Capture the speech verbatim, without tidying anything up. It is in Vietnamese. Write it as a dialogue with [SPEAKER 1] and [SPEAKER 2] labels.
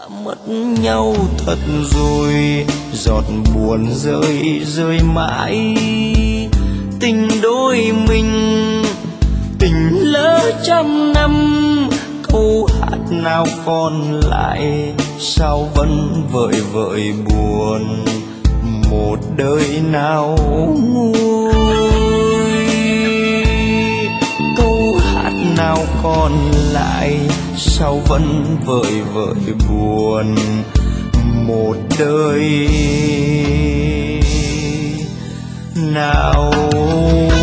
[SPEAKER 1] mất nhau thật rồi, giọt buồn rơi rơi mãi. Tình đôi mình tình lỡ trăm năm, câu hát nào còn lại sao vẫn vợi vợi buồn, một đời nào nguôi. Câu hát nào còn lại sao vẫn vợi vợi buồn, một đời nào